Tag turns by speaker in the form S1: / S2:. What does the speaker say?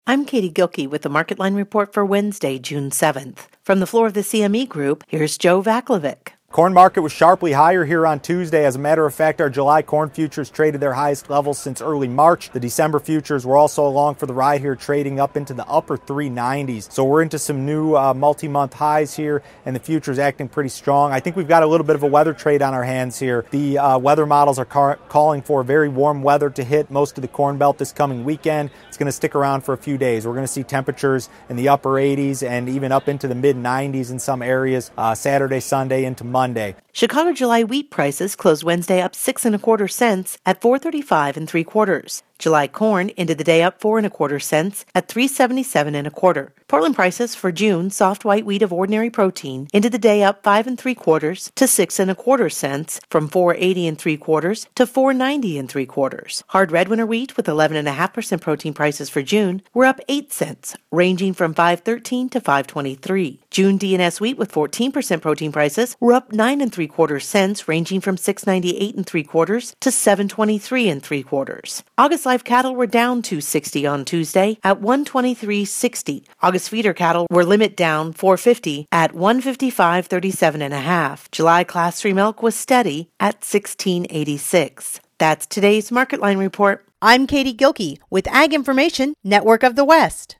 S1: I'm Katie Gilkey with the Market Line Report for Wednesday, June 7th. From the floor of the CME Group, here's Joe Vaklovic.
S2: Corn market was sharply higher here on Tuesday. As a matter of fact, our July corn futures traded their highest levels since early March. The December futures were also along for the ride here, trading up into the upper 390s. So we're into some new multi-month highs here, and the futures acting pretty strong. I think we've got a little bit of a weather trade on our hands here. The weather models are calling for very warm weather to hit most of the Corn Belt this coming weekend. It's going to stick around for a few days. We're going to see temperatures in the upper 80s and even up into the mid 90s in some areas Saturday, Sunday into Monday.
S1: Chicago July wheat prices closed Wednesday up 6 1/4 cents at $4.35 3/4. July corn ended the day up 4 1/4 cents at $3.77 1/4. Portland prices for June soft white wheat of ordinary protein ended the day up 5 3/4 to 6 1/4 cents, from $4.80 3/4 to $4.90 3/4. Hard red winter wheat with 11.5% protein prices for June were up 8 cents, ranging from $5.13 to $5.23. June DNS wheat with 14% protein prices were up 9 3/4 cents, ranging from $6.98 3/4 to $7.23 3/4. August live cattle were down $2.60 on Tuesday at $123.60. August feeder cattle were limit down $4.50 at $155.37 1/2. July class 3 milk was steady at $16.86. That's today's Market Line Report.
S3: I'm Katie Gilkey with Ag Information Network of the West.